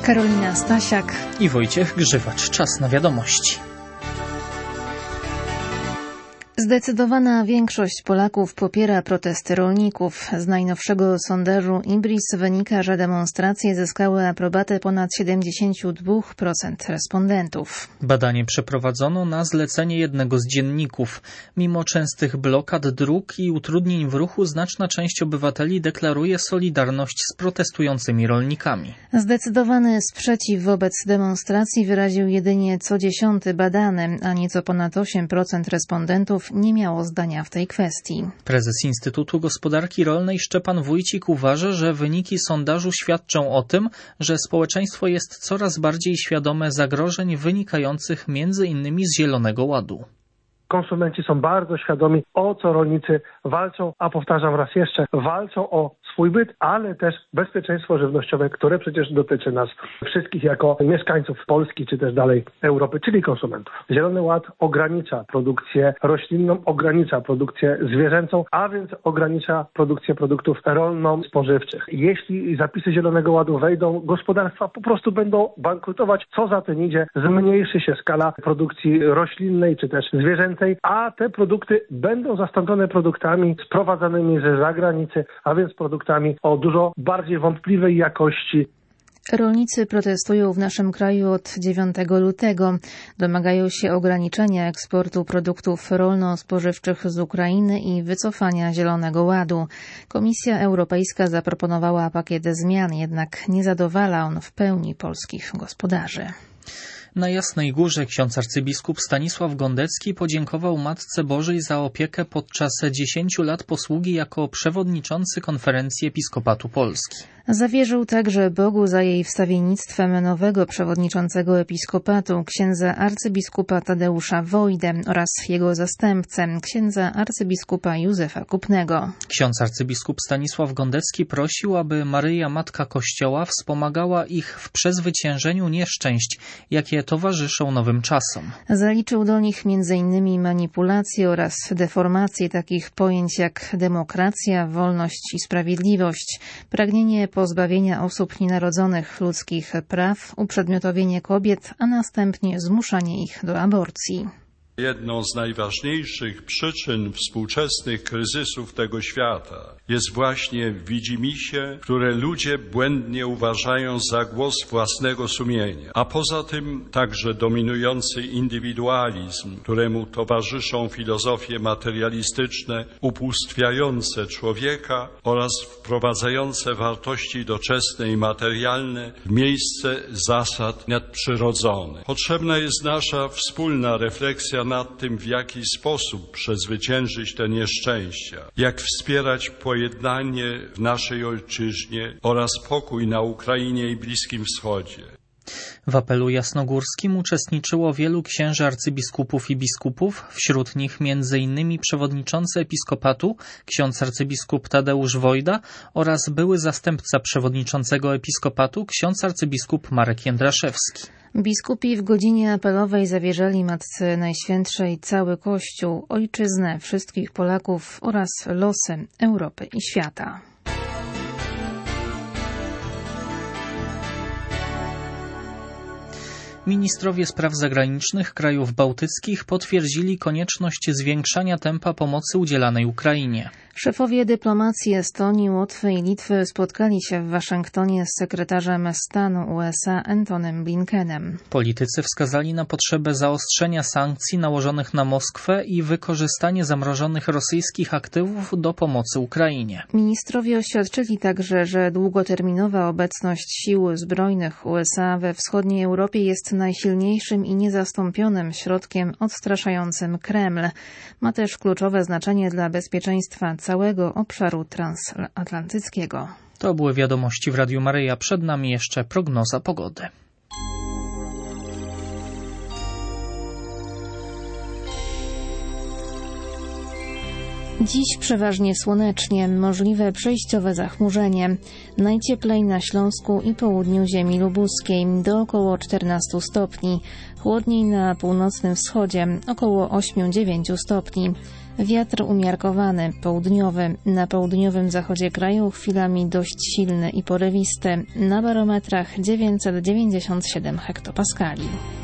Karolina Stasiak i Wojciech Grzywacz. Czas na wiadomości. Zdecydowana większość Polaków popiera protesty rolników. Z najnowszego sondażu IBRIS wynika, że demonstracje zyskały aprobatę ponad 72% respondentów. Badanie przeprowadzono na zlecenie jednego z dzienników. Mimo częstych blokad dróg i utrudnień w ruchu, znaczna część obywateli deklaruje solidarność z protestującymi rolnikami. Zdecydowany sprzeciw wobec demonstracji wyraził jedynie co 10. badany, a nieco ponad 8% respondentów nie miało zdania w tej kwestii. Prezes Instytutu Gospodarki Rolnej Szczepan Wójcik uważa, że wyniki sondażu świadczą o tym, że społeczeństwo jest coraz bardziej świadome zagrożeń wynikających m.in. z Zielonego Ładu. Konsumenci są bardzo świadomi, o co rolnicy walczą, a powtarzam raz jeszcze, walczą o swój byt, ale też bezpieczeństwo żywnościowe, które przecież dotyczy nas wszystkich jako mieszkańców Polski, czy też dalej Europy, czyli konsumentów. Zielony Ład ogranicza produkcję roślinną, ogranicza produkcję zwierzęcą, a więc ogranicza produkcję produktów rolno-spożywczych. Jeśli zapisy Zielonego Ładu wejdą, gospodarstwa po prostu będą bankrutować. Co za tym idzie, zmniejszy się skala produkcji roślinnej, czy też zwierzęcej, a te produkty będą zastąpione produktami sprowadzanymi ze zagranicy, a więc produktami o dużo bardziej wątpliwej jakości. Rolnicy protestują w naszym kraju od 9 lutego. Domagają się ograniczenia eksportu produktów rolno-spożywczych z Ukrainy i wycofania Zielonego Ładu. Komisja Europejska zaproponowała pakiet zmian, jednak nie zadowala on w pełni polskich gospodarzy. Na Jasnej Górze ksiądz arcybiskup Stanisław Gondecki podziękował Matce Bożej za opiekę podczas 10 lat posługi jako przewodniczący Konferencji Episkopatu Polski. Zawierzył także Bogu za jej wstawiennictwem nowego przewodniczącego episkopatu, księdza arcybiskupa Tadeusza Wojdę oraz jego zastępcę, księdza arcybiskupa Józefa Kupnego. Ksiądz arcybiskup Stanisław Gondecki prosił, aby Maryja, Matka Kościoła, wspomagała ich w przezwyciężeniu nieszczęść, jakie towarzyszą nowym czasom. Zaliczył do nich m.in. manipulacje oraz deformacje takich pojęć jak demokracja, wolność i sprawiedliwość, pragnienie pozbawienia osób nienarodzonych ludzkich praw, uprzedmiotowienie kobiet, a następnie zmuszanie ich do aborcji. Jedną z najważniejszych przyczyn współczesnych kryzysów tego świata jest właśnie widzimisię, które ludzie błędnie uważają za głos własnego sumienia, a poza tym także dominujący indywidualizm, któremu towarzyszą filozofie materialistyczne, ubóstwiające człowieka oraz wprowadzające wartości doczesne i materialne w miejsce zasad nadprzyrodzonych. Potrzebna jest nasza wspólna refleksja nad tym, w jaki sposób przezwyciężyć te nieszczęścia, jak wspierać pojednanie w naszej ojczyźnie oraz pokój na Ukrainie i Bliskim Wschodzie. W apelu jasnogórskim uczestniczyło wielu księży arcybiskupów i biskupów, wśród nich m.in. przewodniczący episkopatu, ksiądz arcybiskup Tadeusz Wojda oraz były zastępca przewodniczącego episkopatu, ksiądz arcybiskup Marek Jędraszewski. Biskupi w godzinie apelowej zawierzali Matce Najświętszej cały Kościół, ojczyznę wszystkich Polaków oraz losy Europy i świata. Ministrowie spraw zagranicznych krajów bałtyckich potwierdzili konieczność zwiększania tempa pomocy udzielanej Ukrainie. Szefowie dyplomacji Estonii, Łotwy i Litwy spotkali się w Waszyngtonie z sekretarzem stanu USA Antonym Blinkenem. Politycy wskazali na potrzebę zaostrzenia sankcji nałożonych na Moskwę i wykorzystanie zamrożonych rosyjskich aktywów do pomocy Ukrainie. Ministrowie oświadczyli także, że długoterminowa obecność sił zbrojnych USA we wschodniej Europie jest najsilniejszym i niezastąpionym środkiem odstraszającym Kreml. Ma też kluczowe znaczenie dla bezpieczeństwa całego obszaru transatlantyckiego. To były wiadomości w Radiu Maryja. Przed nami jeszcze prognoza pogody. Dziś przeważnie słonecznie, możliwe przejściowe zachmurzenie. Najcieplej na Śląsku i południu ziemi lubuskiej, do około 14 stopni. Chłodniej na północnym wschodzie, około 8-9 stopni. Wiatr umiarkowany, południowy. Na południowym zachodzie kraju chwilami dość silny i porywisty. Na barometrach 997 hektopaskali.